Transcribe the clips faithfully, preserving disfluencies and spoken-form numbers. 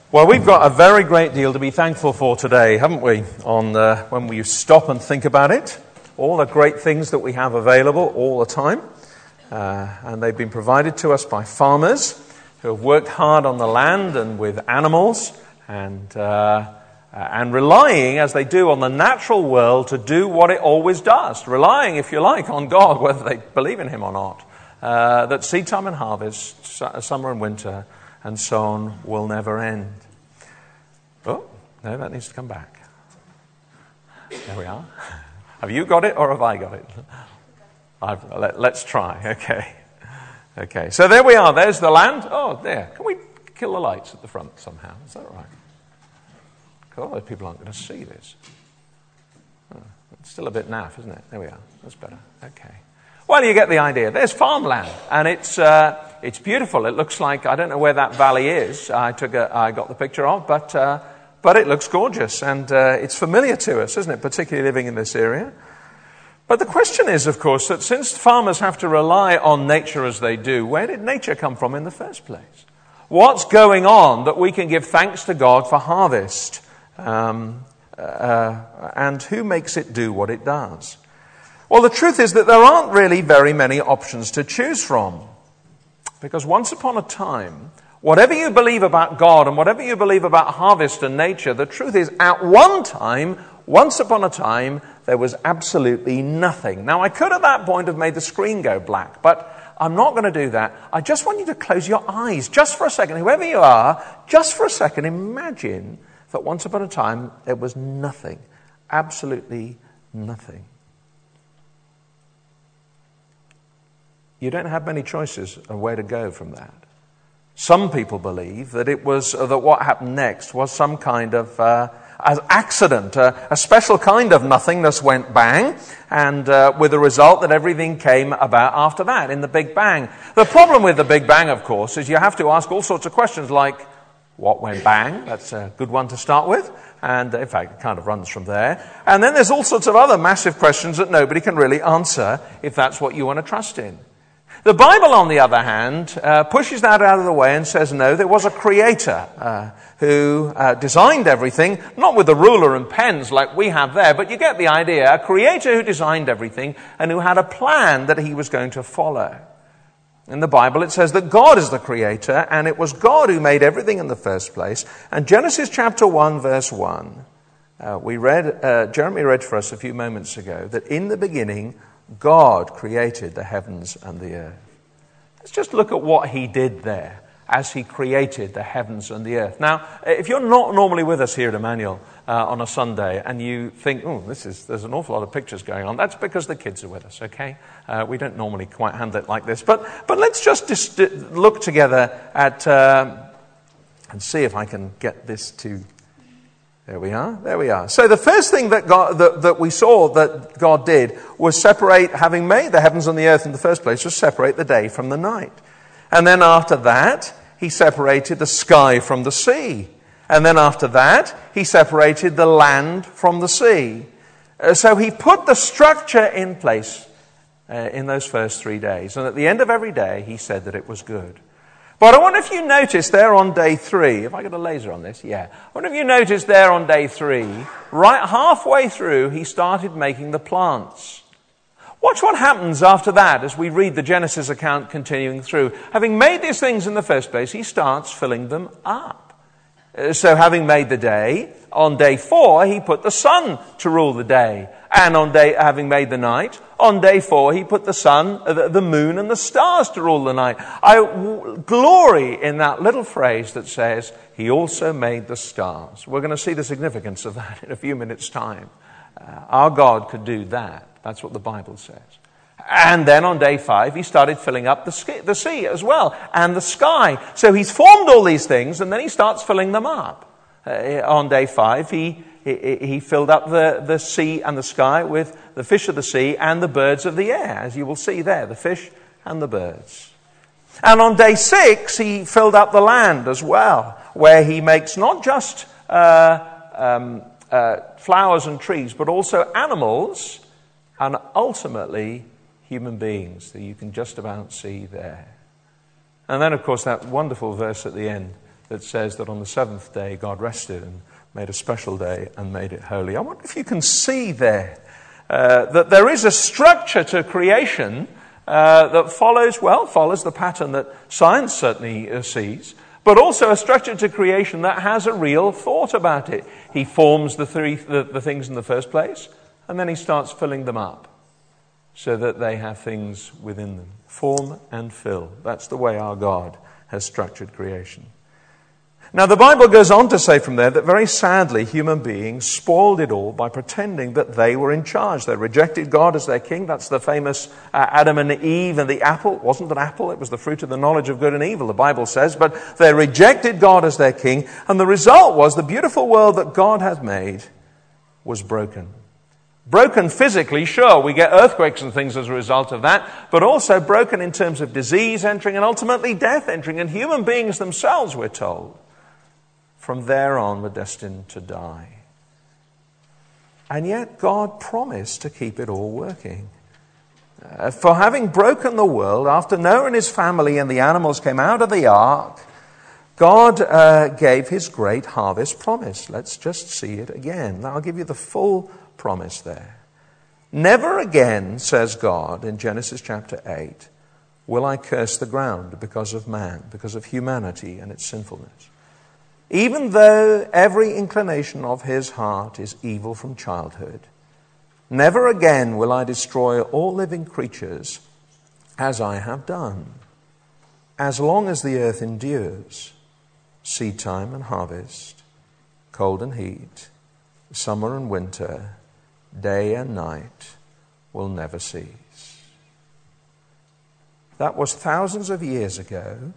Well, we've got a very great deal to be thankful for today, haven't we? On uh, when we stop and think about it, all the great things that we have available all the time, uh, and they've been provided to us by farmers who have worked hard on the land and with animals, and uh, and relying, as they do, on the natural world to do what it always does. Relying, if you like, on God, whether they believe in Him or not. Uh, that seed time and harvest, summer and winter, and so on, will never end. Oh, no, that needs to come back. There we are. Have you got it or have I got it? I've, let, let's try. Okay. Okay, so there we are. There's the land. Oh, there. Can we kill the lights at the front somehow? Is that right? Because otherwise people aren't going to see this. Oh, it's still a bit naff, isn't it? There we are. That's better. Okay. Well, you get the idea. There's farmland, and it's uh, it's beautiful. It looks like, I don't know where that valley is. I took a, I got the picture of, but uh, but it looks gorgeous, and uh, it's familiar to us, isn't it? Particularly living in this area. But the question is, of course, that since farmers have to rely on nature as they do, where did nature come from in the first place? What's going on that we can give thanks to God for harvest? Um, uh, and who makes it do what it does? Well, the truth is that there aren't really very many options to choose from. Because once upon a time, whatever you believe about God and whatever you believe about harvest and nature, the truth is at one time, once upon a time, there was absolutely nothing. Now, I could at that point have made the screen go black, but I'm not going to do that. I just want you to close your eyes just for a second. Whoever you are, just for a second, imagine that once upon a time, there was nothing. Absolutely nothing. You don't have many choices of where to go from that. Some people believe that it was uh, that what happened next was some kind of uh, accident, uh, a special kind of nothingness went bang, and uh, with the result that everything came about after that in the Big Bang. The problem with the Big Bang, of course, is you have to ask all sorts of questions like, what went bang? That's a good one to start with. And in fact, it kind of runs from there. And then there's all sorts of other massive questions that nobody can really answer if that's what you want to trust in. The Bible, on the other hand, uh, pushes that out of the way and says, no, there was a creator uh, who uh, designed everything, not with a ruler and pens like we have there, but you get the idea, a creator who designed everything and who had a plan that he was going to follow. In the Bible, it says that God is the creator, and it was God who made everything in the first place. And Genesis chapter one, verse one, uh, we read, uh, Jeremy read for us a few moments ago, that in the beginning, God created the heavens and the earth. Let's just look at what he did there as he created the heavens and the earth. Now, if you're not normally with us here at Emmanuel uh, on a Sunday and you think, oh, this is there's an awful lot of pictures going on, that's because the kids are with us, okay? Uh, we don't normally quite handle it like this. But but let's just dis- look together at um, and see if I can get this to... There we are, there we are. So the first thing that God, that, that we saw that God did was separate, having made the heavens and the earth in the first place, was separate the day from the night. And then after that, he separated the sky from the sea. And then after that, he separated the land from the sea. Uh, so he put the structure in place uh, in those first three days. And at the end of every day, he said that it was good. But I wonder if you noticed there on day three, if I got a laser on this, yeah. I wonder if you noticed there on day three, right halfway through, he started making the plants. Watch what happens after that as we read the Genesis account continuing through. Having made these things in the first place, he starts filling them up. So having made the day, on day four, he put the sun to rule the day. And on day, having made the night, on day four, he put the sun, the, the moon and the stars to rule the night. I w- glory in that little phrase that says, he also made the stars. We're going to see the significance of that in a few minutes' time. Uh, our God could do that. That's what the Bible says. And then on day five, he started filling up the, ski, the sea as well, and the sky. So he's formed all these things, and then he starts filling them up. Uh, on day five, he, he he filled up the, the sea and the sky with the fish of the sea and the birds of the air, as you will see there, the fish and the birds. And on day six, he filled up the land as well, where he makes not just uh, um, uh, flowers and trees, but also animals, and ultimately human beings that you can just about see there. And then, of course, that wonderful verse at the end that says that on the seventh day God rested and made a special day and made it holy. I wonder if you can see there uh, that there is a structure to creation uh, that follows, well, follows the pattern that science certainly uh, sees, but also a structure to creation that has a real thought about it. He forms the, three, the, the things in the first place, and then he starts filling them up so that they have things within them. Form and fill. That's the way our God has structured creation. Now, the Bible goes on to say from there that very sadly human beings spoiled it all by pretending that they were in charge. They rejected God as their king. That's the famous uh, Adam and Eve and the apple. It wasn't an apple, it was the fruit of the knowledge of good and evil, the Bible says. But they rejected God as their king. And the result was the beautiful world that God had made was broken. Broken physically, sure, we get earthquakes and things as a result of that, but also broken in terms of disease entering and ultimately death entering. And human beings themselves, we're told, from there on were destined to die. And yet God promised to keep it all working. Uh, for having broken the world, after Noah and his family and the animals came out of the ark, God uh, gave his great harvest promise. Let's just see it again. Now I'll give you the full promise there. Never again, says God in Genesis chapter eight, will I curse the ground because of man, because of humanity and its sinfulness. Even though every inclination of his heart is evil from childhood, never again will I destroy all living creatures as I have done. As long as the earth endures, seed time and harvest, cold and heat, summer and winter, day and night will never cease. That was thousands of years ago.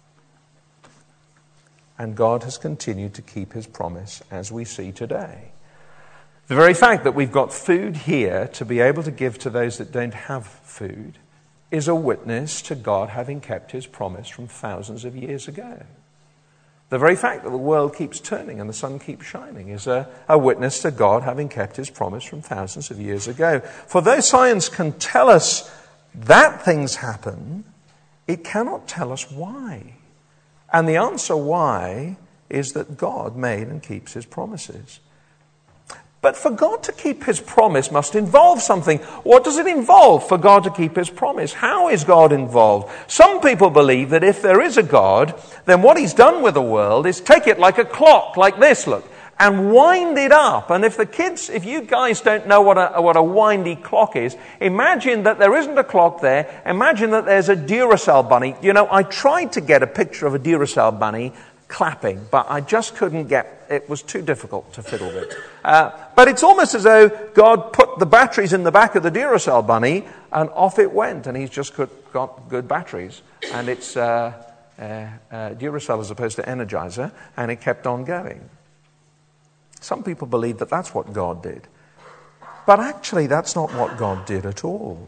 And God has continued to keep his promise as we see today. The very fact that we've got food here to be able to give to those that don't have food is a witness to God having kept his promise from thousands of years ago. The very fact that the world keeps turning and the sun keeps shining is a, a witness to God having kept his promise from thousands of years ago. For though science can tell us that things happen, it cannot tell us why. And the answer why is that God made and keeps his promises. But for God to keep his promise must involve something. What does it involve for God to keep his promise? How is God involved? Some people believe that if there is a God, then what he's done with the world is take it like a clock, like this, look, and wind it up. And if the kids, if you guys don't know what a, what a windy clock is, imagine that there isn't a clock there. Imagine that there's a Duracell bunny. You know, I tried to get a picture of a Duracell bunny clapping, but I just couldn't get, it was too difficult to fiddle with. Uh, but it's almost as though God put the batteries in the back of the Duracell bunny and off it went, and he's just got, got good batteries. And it's uh, uh, uh, Duracell as opposed to Energizer, and it kept on going. Some people believe that that's what God did. But actually, that's not what God did at all.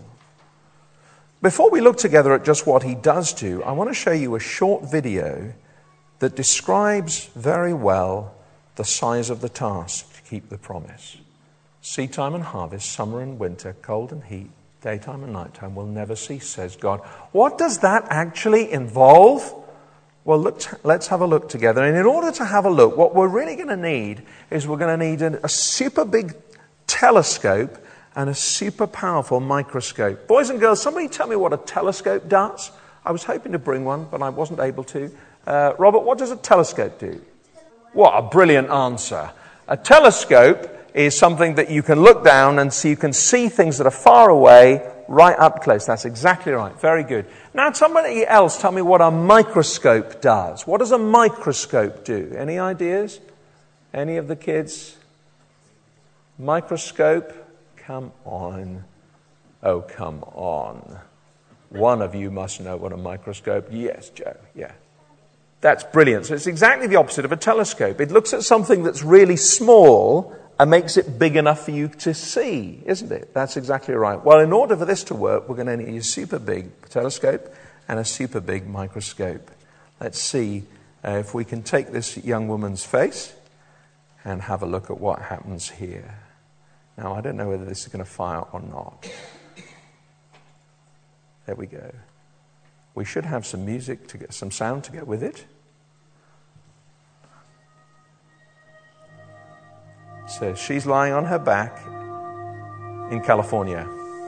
Before we look together at just what he does do, I want to show you a short video that describes very well the size of the task to keep the promise. Seed time and harvest, summer and winter, cold and heat, daytime and nighttime will never cease, says God. What does that actually involve? Well, look, let's have a look together. And in order to have a look, what we're really going to need is we're going to need a, a super big telescope and a super powerful microscope. Boys and girls, somebody tell me what a telescope does. I was hoping to bring one, but I wasn't able to. Uh, Robert, what does a telescope do? What a brilliant answer. A telescope is something that you can look down and see, you can see things that are far away right up close. That's exactly right. Very good. Now, somebody else tell me what a microscope does. What does a microscope do? Any ideas? Any of the kids? Microscope? Come on. Oh, come on. One of you must know what a microscope. Yes, Joe. Yeah. That's brilliant. So it's exactly the opposite of a telescope. It looks at something that's really small and makes it big enough for you to see, isn't it? That's exactly right. Well, in order for this to work, we're going to need a super big telescope and a super big microscope. Let's see uh, if we can take this young woman's face and have a look at what happens here. Now, I don't know whether this is going to fire or not. There we go. We should have some music to get some sound to go with it. So she's lying on her back in California.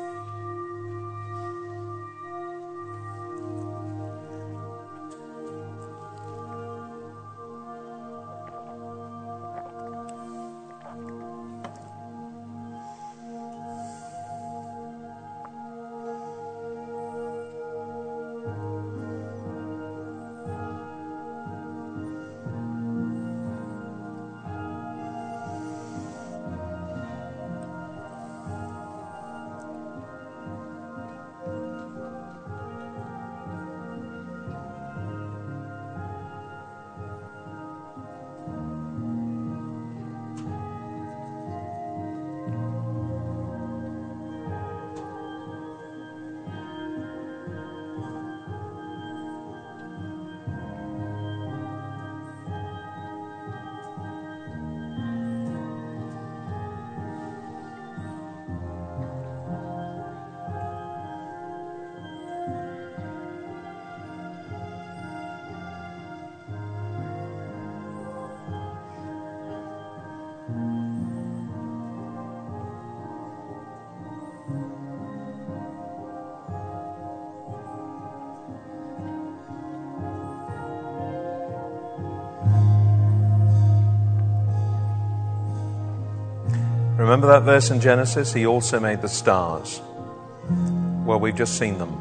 Remember that verse in Genesis? He also made the stars. Well, we've just seen them.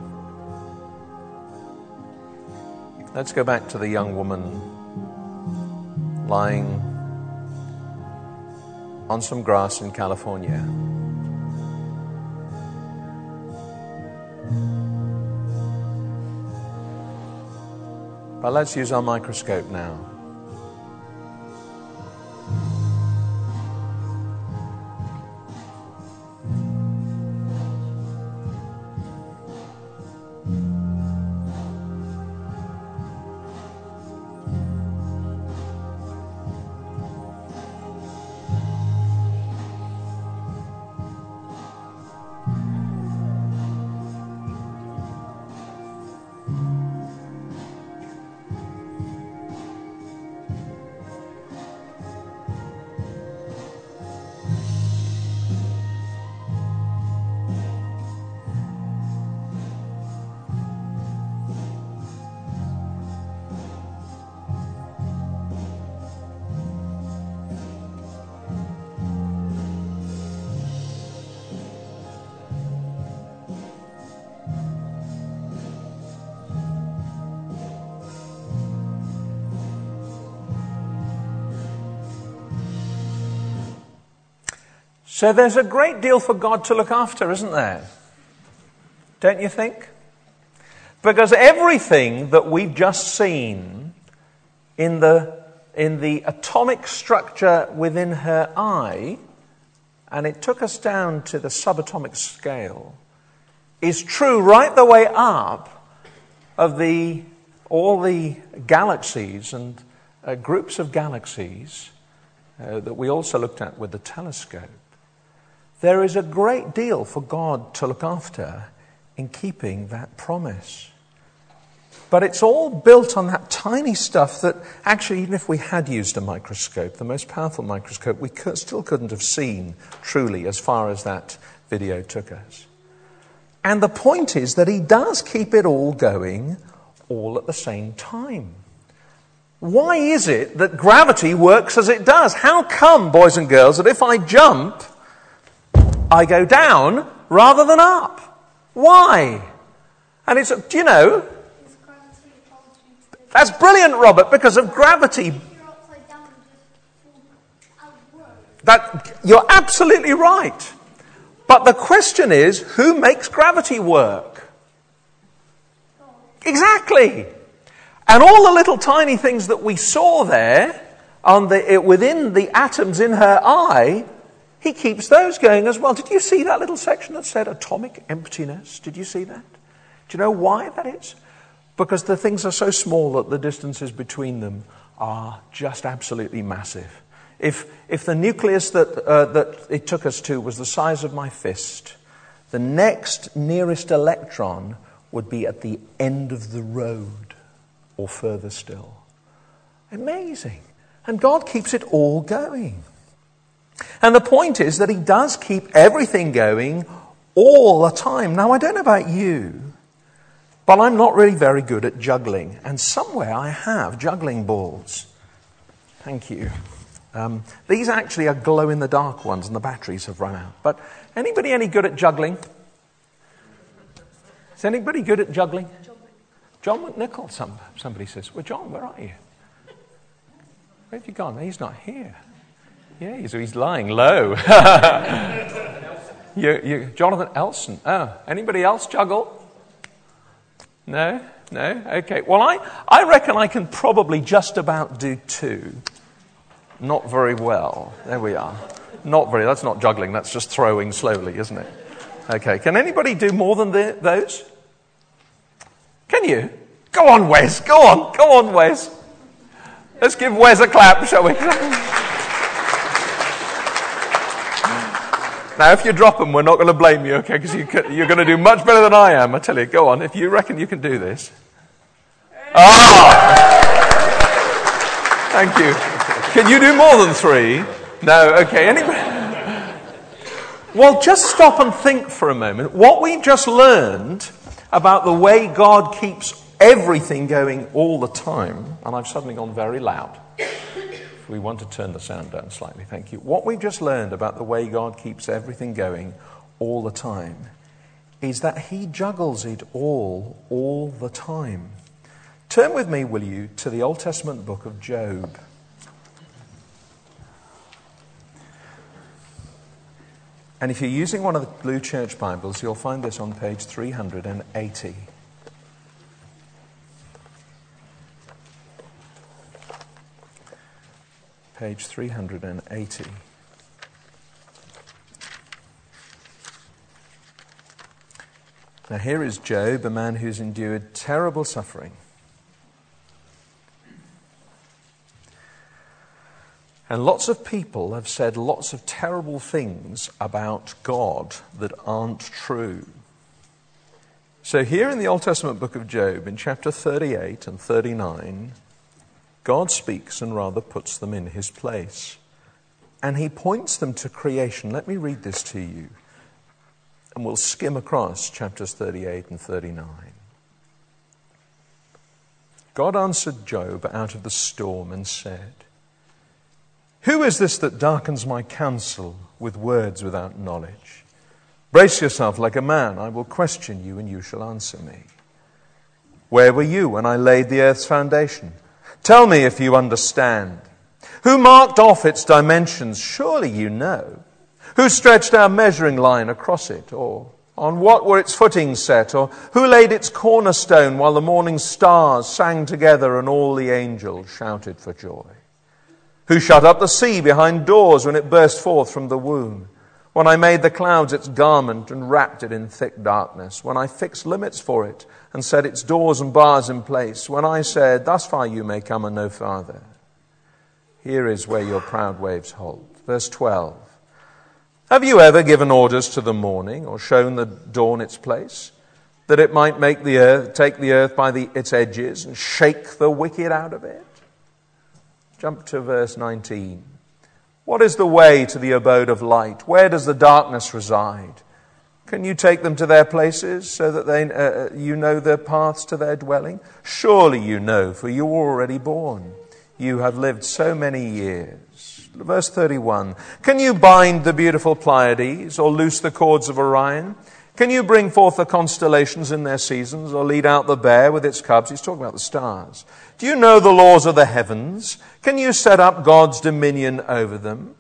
Let's go back to the young woman lying on some grass in California. But let's use our microscope now. So there's a great deal for God to look after, isn't there? Don't you think? Because everything that we've just seen in the, in the atomic structure within her eye, and it took us down to the subatomic scale, is true right the way up of the all the galaxies and uh, groups of galaxies uh, that we also looked at with the telescope. There is a great deal for God to look after in keeping that promise. But it's all built on that tiny stuff that actually, even if we had used a microscope, the most powerful microscope, we could, still couldn't have seen truly as far as that video took us. And the point is that he does keep it all going all at the same time. Why is it that gravity works as it does? How come, boys and girls, that if I jump, I go down rather than up? Why? And it's, do you know, that's brilliant, Robert, because of gravity. That, you're absolutely right. But the question is, who makes gravity work? Exactly. And all the little tiny things that we saw there on the, it, within the atoms in her eye, he keeps those going as well. Did you see that little section that said atomic emptiness? Did you see that? Do you know why that is? Because the things are so small that the distances between them are just absolutely massive. If if the nucleus that uh, that it took us to was the size of my fist, the next nearest electron would be at the end of the road, or further still. Amazing. And God keeps it all going. And the point is that he does keep everything going all the time. Now, I don't know about you, but I'm not really very good at juggling. And somewhere I have juggling balls. Thank you. Um, these actually are glow-in-the-dark ones, and the batteries have run out. But anybody any good at juggling? Is anybody good at juggling? John McNichol, some, somebody says. Well, John, where are you? Where have you gone? He's not here. Yeah, he's, he's lying low. you, you, Jonathan Elson. Oh, anybody else juggle? No? No? Okay. Well, I, I reckon I can probably just about do two. Not very well. There we are. Not very. That's not juggling. That's just throwing slowly, isn't it? Okay. Can anybody do more than the, those? Can you? Go on, Wes. Go on. Go on, Wes. Let's give Wes a clap, shall we? Now, if you drop them, we're not going to blame you, okay? Because you you're going to do much better than I am. I tell you. Go on. If you reckon you can do this. Ah! Thank you. Can you do more than three? No. Okay. Anybody? Well, just stop and think for a moment. What we just learned about the way God keeps everything going all the time, and I've suddenly gone very loud. If we want to turn the sound down slightly, thank you. What we've just learned about the way God keeps everything going all the time is that he juggles it all, all the time. Turn with me, will you, to the Old Testament book of Job. And if you're using one of the Blue Church Bibles, you'll find this on page three hundred eighty. Page three hundred eighty. Now here is Job, a man who's endured terrible suffering. And lots of people have said lots of terrible things about God that aren't true. So here in the Old Testament book of Job, in chapter thirty-eight and thirty-nine, God speaks and rather puts them in his place. And he points them to creation. Let me read this to you. And we'll skim across chapters thirty-eight and thirty-nine. God answered Job out of the storm and said, "Who is this that darkens my counsel with words without knowledge? Brace yourself like a man. I will question you and you shall answer me. Where were you when I laid the earth's foundation? Tell me if you understand. Who marked off its dimensions? Surely you know. Who stretched our measuring line across it? Or on what were its footings set? Or who laid its cornerstone while the morning stars sang together and all the angels shouted for joy? Who shut up the sea behind doors when it burst forth from the womb? When I made the clouds its garment and wrapped it in thick darkness? When I fixed limits for it and set its doors and bars in place? When I said, thus far you may come and no farther? Here is where your proud waves hold." Verse twelve. "Have you ever given orders to the morning or shown the dawn its place, that it might make the earth, take the earth by the, its edges and shake the wicked out of it?" Jump to verse nineteen. "What is the way to the abode of light? Where does the darkness reside? Can you take them to their places so that they, uh, you know their paths to their dwelling? Surely you know, for you were already born. You have lived so many years." Verse thirty-one. "Can you bind the beautiful Pleiades or loose the cords of Orion? Can you bring forth the constellations in their seasons or lead out the bear with its cubs?" He's talking about the stars. "Do you know the laws of the heavens? Can you set up God's dominion over them?"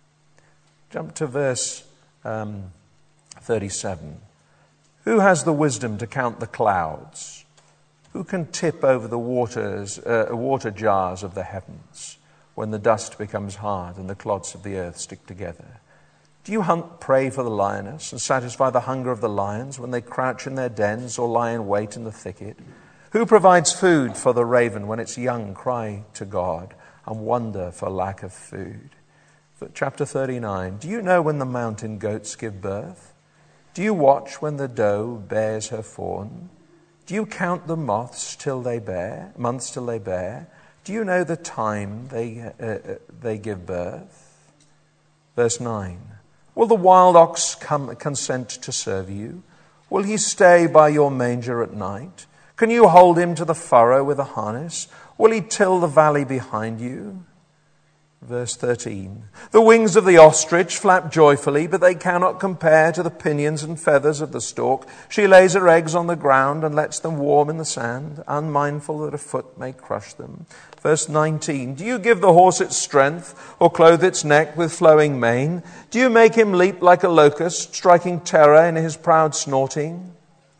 Jump to verse um, thirty-seven. "Who has the wisdom to count the clouds? Who can tip over the waters, uh, water jars of the heavens when the dust becomes hard and the clods of the earth stick together? Do you hunt prey for the lioness and satisfy the hunger of the lions when they crouch in their dens or lie in wait in the thicket? Who provides food for the raven when its young cry to God and wonder for lack of food?" Chapter thirty-nine. "Do you know when the mountain goats give birth? Do you watch when the doe bears her fawn? Do you count the moths till they bear, months till they bear? Do you know the time they uh, uh, they give birth?" Verse nine. Will the wild ox come, consent to serve you? Will he stay by your manger at night? Can you hold him to the furrow with a harness? Will he till the valley behind you? Verse thirteen. The wings of the ostrich flap joyfully, but they cannot compare to the pinions and feathers of the stork. She lays her eggs on the ground and lets them warm in the sand, unmindful that a foot may crush them. Verse nineteen. Do you give the horse its strength, or clothe its neck with flowing mane? Do you make him leap like a locust, striking terror in his proud snorting?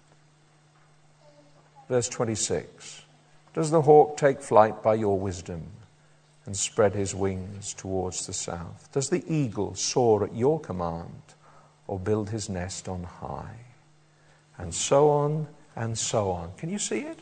Verse twenty-six. Does the hawk take flight by your wisdom and spread his wings towards the south? Does the eagle soar at your command, or build his nest on high? And so on and so on. Can you see it?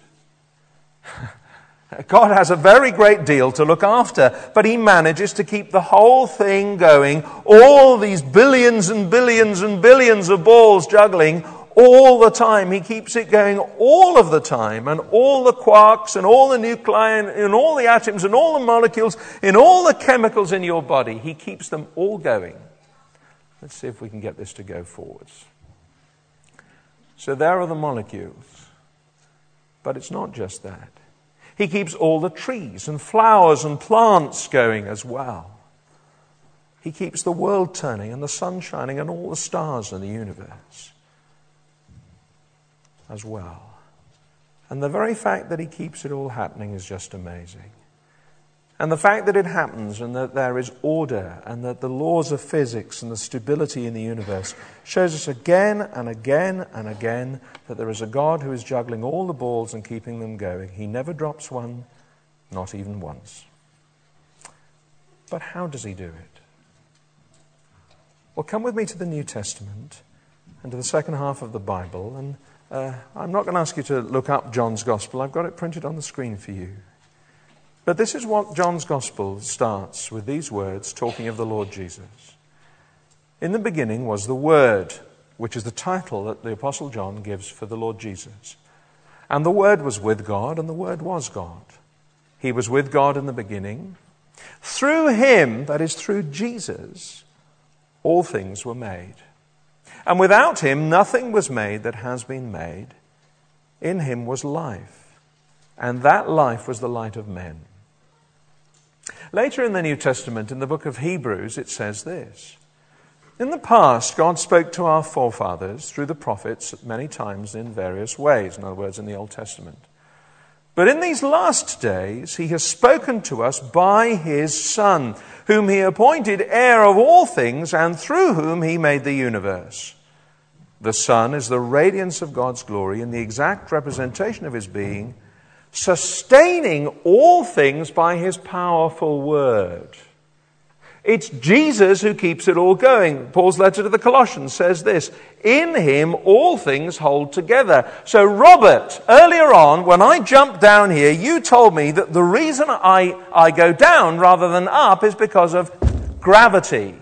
God has a very great deal to look after, but he manages to keep the whole thing going. All these billions and billions and billions of balls juggling all the time. He keeps it going all of the time. And all the quarks and all the nuclei and all the atoms and all the molecules and all the chemicals in your body, he keeps them all going. Let's see if we can get this to go forwards. So there are the molecules. But it's not just that. He keeps all the trees and flowers and plants going as well. He keeps the world turning and the sun shining and all the stars in the universe as well. And the very fact that he keeps it all happening is just amazing. And the fact that it happens and that there is order and that the laws of physics and the stability in the universe shows us again and again and again that there is a God who is juggling all the balls and keeping them going. He never drops one, not even once. But how does he do it? Well, come with me to the New Testament and to the second half of the Bible. And uh, I'm not going to ask you to look up John's Gospel. I've got it printed on the screen for you. But this is what John's Gospel starts with, these words, talking of the Lord Jesus. In the beginning was the Word, which is the title that the Apostle John gives for the Lord Jesus. And the Word was with God, and the Word was God. He was with God in the beginning. Through him, that is through Jesus, all things were made. And without him, nothing was made that has been made. In him was life, and that life was the light of men. Later in the New Testament, in the book of Hebrews, it says this. In the past, God spoke to our forefathers through the prophets many times in various ways, in other words, in the Old Testament. But in these last days, he has spoken to us by his Son, whom he appointed heir of all things and through whom he made the universe. The Son is the radiance of God's glory and the exact representation of his being, sustaining all things by his powerful word. It's Jesus who keeps it all going. Paul's letter to the Colossians says this, in him all things hold together. So Robert, earlier on, when I jumped down here, you told me that the reason I, I go down rather than up is because of gravity.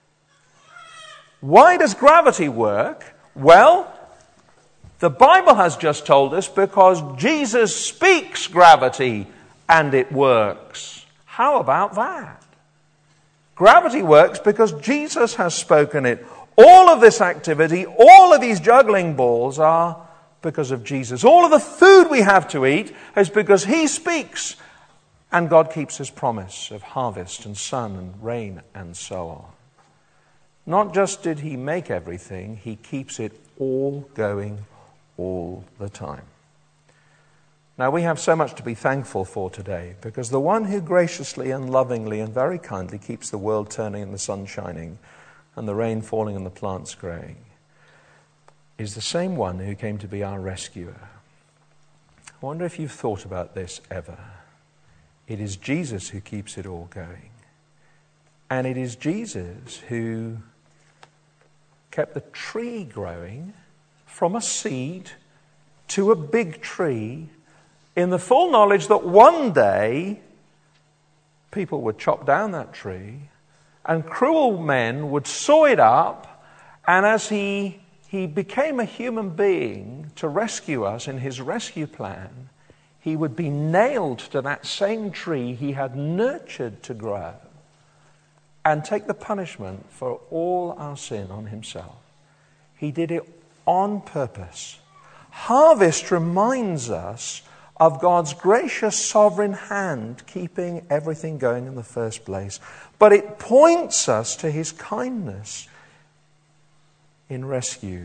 Why does gravity work? Well, the Bible has just told us because Jesus speaks gravity and it works. How about that? Gravity works because Jesus has spoken it. All of this activity, all of these juggling balls are because of Jesus. All of the food we have to eat is because he speaks. And God keeps his promise of harvest and sun and rain and so on. Not just did he make everything, he keeps it all going all the time. Now we have so much to be thankful for today because the one who graciously and lovingly and very kindly keeps the world turning and the sun shining and the rain falling and the plants growing is the same one who came to be our rescuer. I wonder if you've thought about this ever. It is Jesus who keeps it all going. And it is Jesus who kept the tree growing from a seed to a big tree in the full knowledge that one day people would chop down that tree and cruel men would saw it up, and as he, he became a human being to rescue us in his rescue plan, he would be nailed to that same tree he had nurtured to grow. and take the punishment for all our sin on himself. He did it on purpose. Harvest reminds us of God's gracious sovereign hand keeping everything going in the first place. But it points us to his kindness in rescue.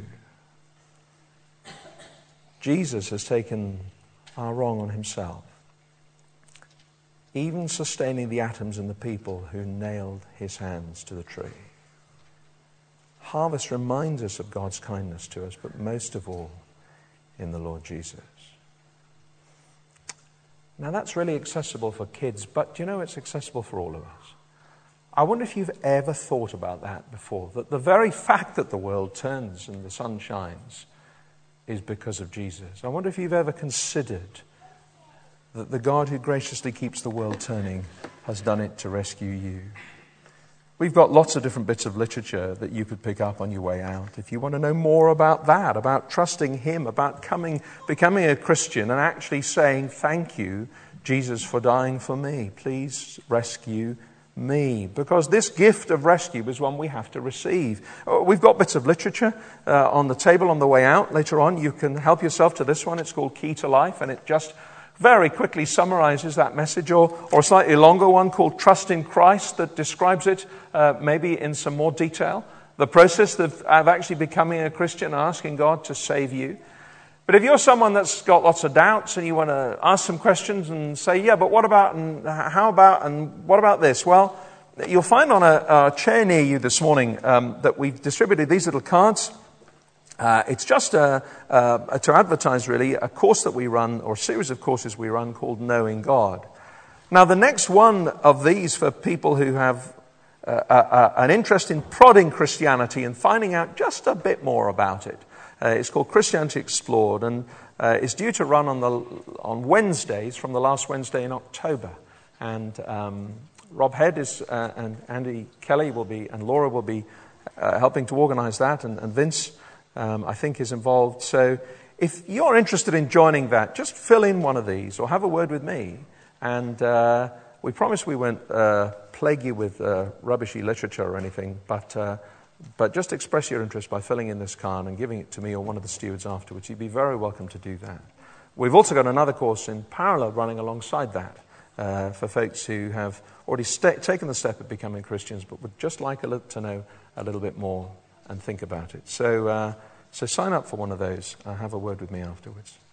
Jesus has taken our wrong on himself, even sustaining the atoms in the people who nailed his hands to the tree. Harvest reminds us of God's kindness to us, but most of all in the Lord Jesus. Now that's really accessible for kids, but you know it's accessible for all of us. I wonder if you've ever thought about that before, that the very fact that the world turns and the sun shines is because of Jesus. I wonder if you've ever considered that the God who graciously keeps the world turning has done it to rescue you. We've got lots of different bits of literature that you could pick up on your way out. If you want to know more about that, about trusting him, about coming, becoming a Christian and actually saying, thank you, Jesus, for dying for me. Please rescue me. Because this gift of rescue is one we have to receive. We've got bits of literature uh, on the table on the way out. Later on, you can help yourself to this one. It's called Key to Life, and it just very quickly summarizes that message, or, or a slightly longer one called Trust in Christ that describes it uh, maybe in some more detail. The process of, of actually becoming a Christian and asking God to save you. But if you're someone that's got lots of doubts and you want to ask some questions and say, yeah, but what about, and how about, and what about this? Well, you'll find on a, a chair near you this morning um, that we've distributed these little cards. Uh, it's just a, uh, to advertise, really, a course that we run, or a series of courses we run called Knowing God. Now, the next one of these for people who have uh, a, a, an interest in prodding Christianity and finding out just a bit more about it. Uh, it's called Christianity Explored, and uh, it's due to run on the on Wednesdays from the last Wednesday in October. And um, Rob Head is uh, and Andy Kelly will be, and Laura will be uh, helping to organise that, and, and Vince. Um, I think is involved. So if you're interested in joining that, just fill in one of these or have a word with me. And uh, we promise we won't uh, plague you with uh, rubbishy literature or anything, but uh, but just express your interest by filling in this card and giving it to me or one of the stewards afterwards. You'd be very welcome to do that. We've also got another course in parallel running alongside that uh, for folks who have already st- taken the step of becoming Christians but would just like a li- to know a little bit more and think about it. So uh, so sign up for one of those. Uh, have a word with me afterwards.